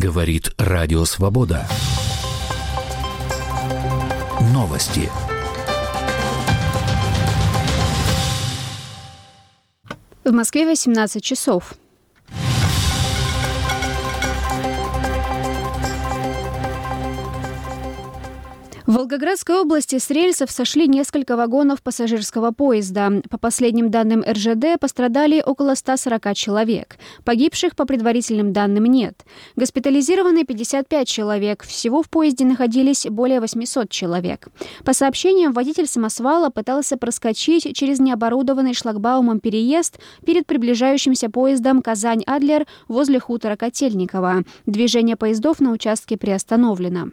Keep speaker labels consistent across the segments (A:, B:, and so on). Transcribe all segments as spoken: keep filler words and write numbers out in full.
A: Говорит Радио Свобода. Новости.
B: В Москве восемнадцать часов. В Волгоградской области с рельсов сошли несколько вагонов пассажирского поезда. По последним данным эр жэ дэ пострадали около ста сорока человек. Погибших по предварительным данным нет. Госпитализированы пятьдесят пять человек. Всего в поезде находились более восьмисот человек. По сообщениям, водитель самосвала пытался проскочить через необорудованный шлагбаумом переезд перед приближающимся поездом «Казань-Адлер» возле хутора Котельниково. Движение поездов на участке приостановлено.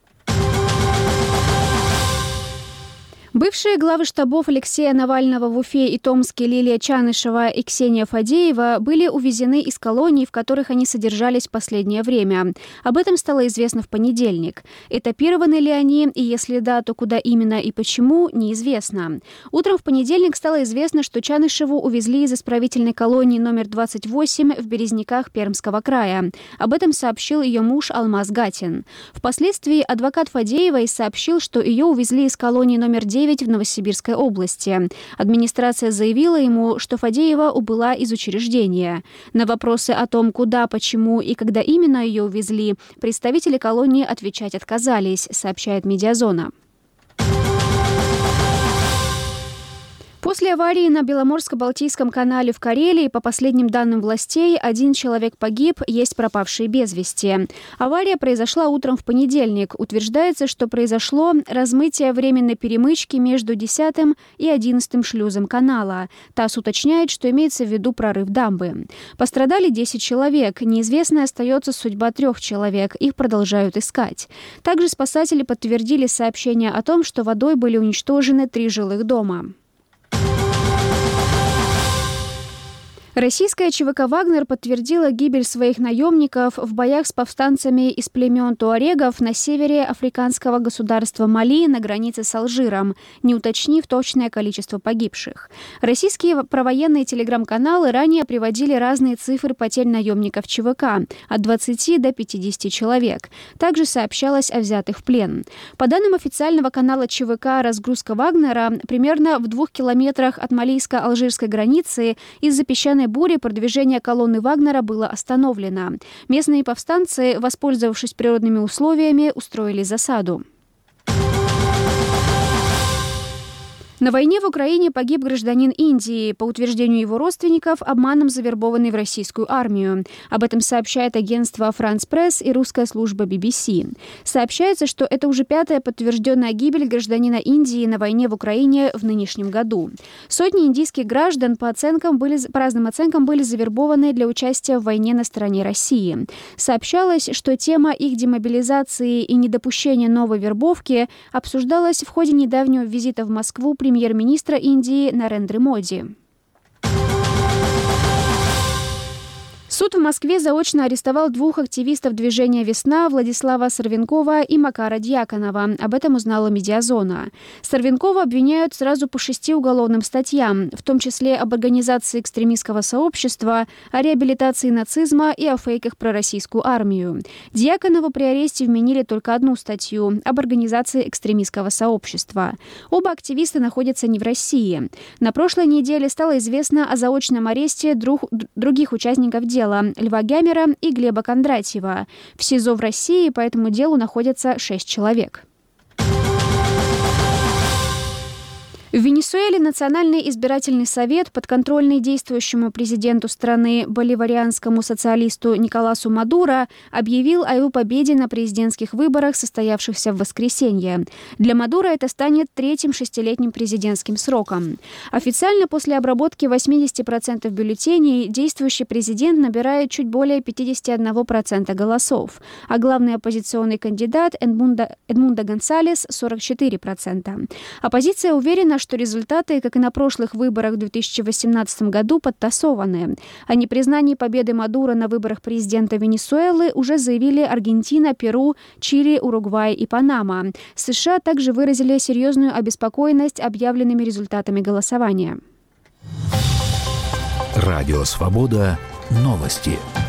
B: Бывшие главы штабов Алексея Навального в Уфе и Томске Лилия Чанышева и Ксения Фадеева были увезены из колоний, в которых они содержались в последнее время. Об этом стало известно в понедельник. Этапированы ли они, и если да, то куда именно и почему, неизвестно. Утром в понедельник стало известно, что Чанышеву увезли из исправительной колонии номер двадцать восемь в Березниках Пермского края. Об этом сообщил ее муж Алмаз Гатин. Впоследствии адвокат Фадеевой сообщил, что ее увезли из колонии номер девять в Новосибирской области. Администрация заявила ему, что Фадеева убыла из учреждения. На вопросы о том, куда, почему и когда именно ее увезли, представители колонии отвечать отказались, сообщает «Медиазона». После аварии на Беломорско-Балтийском канале в Карелии, по последним данным властей, один человек погиб, есть пропавшие без вести. Авария произошла утром в понедельник. Утверждается, что произошло размытие временной перемычки между десятым и одиннадцатым шлюзом канала. ТАСС уточняет, что имеется в виду прорыв дамбы. Пострадали десять человек. Неизвестной остается судьба трех человек. Их продолжают искать. Также спасатели подтвердили сообщение о том, что водой были уничтожены три жилых дома. Российская ЧВК «Вагнер» подтвердила гибель своих наемников в боях с повстанцами из племен туарегов на севере африканского государства Мали на границе с Алжиром, не уточнив точное количество погибших. Российские провоенные телеграм-каналы ранее приводили разные цифры потерь наемников ЧВК – от двадцати до пятидесяти человек. Также сообщалось о взятых в плен. По данным официального канала ЧВК «Разгрузка Вагнера», примерно в двух километрах от малийско-алжирской границы из-за песчаной бури продвижение колонны Вагнера было остановлено. Местные повстанцы, воспользовавшись природными условиями, устроили засаду. На войне в Украине погиб гражданин Индии, по утверждению его родственников, обманом завербованный в российскую армию. Об этом сообщает агентство «Франс Пресс» и русская служба би би си. Сообщается, что это уже пятая подтвержденная гибель гражданина Индии на войне в Украине в нынешнем году. Сотни индийских граждан, по оценкам, были, по разным оценкам, были завербованы для участия в войне на стороне России. Сообщалось, что тема их демобилизации и недопущения новой вербовки обсуждалась в ходе недавнего визита в Москву премьер-министра Индии Нарендры Моди. Суд в Москве заочно арестовал двух активистов движения «Весна» Владислава Сорвенкова и Макара Дьяконова. Об этом узнала «Медиазона». Сорвенкова обвиняют сразу по шести уголовным статьям, в том числе об организации экстремистского сообщества, о реабилитации нацизма и о фейках про российскую армию. Дьяконову при аресте вменили только одну статью – об организации экстремистского сообщества. Оба активиста находятся не в России. На прошлой неделе стало известно о заочном аресте друг, других участников дела – Льва Гямера и Глеба Кондратьева. В СИЗО в России по этому делу находятся шесть человек. В Венесуэле Национальный избирательный совет, подконтрольный действующему президенту страны боливарианскому социалисту Николасу Мадуро, объявил о его победе на президентских выборах, состоявшихся в воскресенье. Для Мадуро это станет третьим шестилетним президентским сроком. Официально после обработки восемьдесят процентов бюллетеней действующий президент набирает чуть более пятьдесят один процент голосов, а главный оппозиционный кандидат Эдмундо, Эдмундо Гонсалес – сорок четыре процента. Оппозиция уверена, что результаты, как и на прошлых выборах в две тысячи восемнадцатом году, подтасованы. О непризнании победы Мадуро на выборах президента Венесуэлы уже заявили Аргентина, Перу, Чили, Уругвай и Панама. США также выразили серьезную обеспокоенность объявленными результатами голосования.
A: Радио «Свобода». Новости.